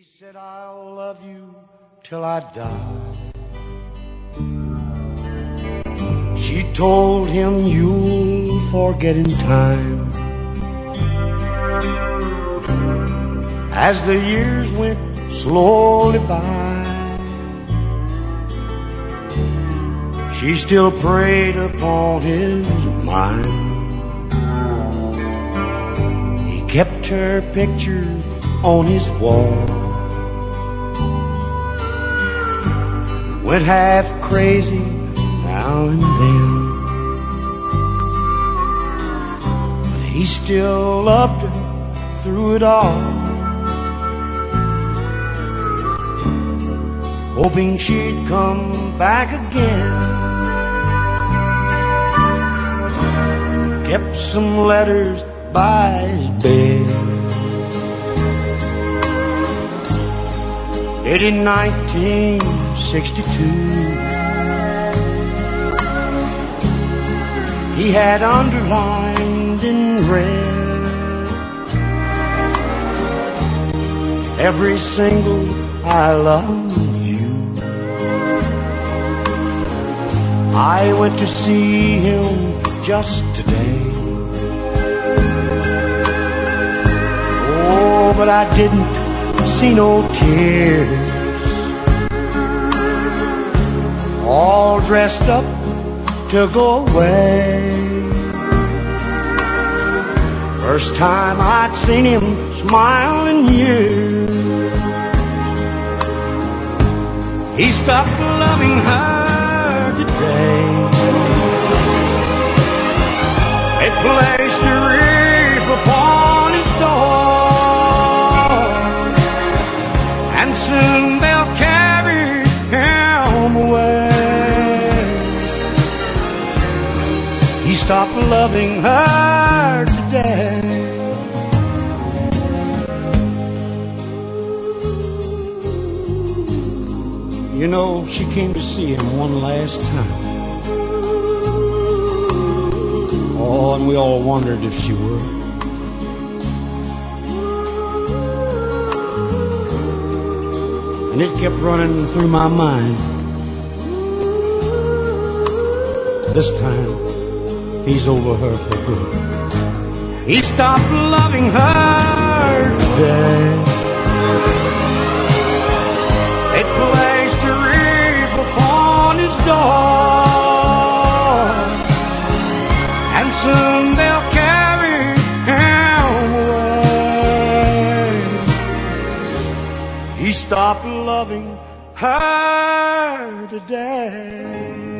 said, I'll love you till I die. She told him, you'll forget in time. As the years went slowly by, she still preyed upon his mind. He kept her picture on his wall, went half crazy now and then, but he still loved her through it all, hoping she'd come back again. Kept some letters by his bed, dated 1962. He had underlined in red every single I love you. I went to see him just today. Oh, but I didn't see no tears. All dressed up to go away. First time I'd seen him smile in years. He stopped loving her today. They placed a wreath upon his door, and soon they'll carry him away. He stopped loving her today. You know, she came to see him one last time. Oh, and we all wondered if she would. And it kept running through my mind. This time, he's over her for good. He stopped loving her today. They placed a wreath upon his door, and soon they'll carry him away. He stopped loving her today.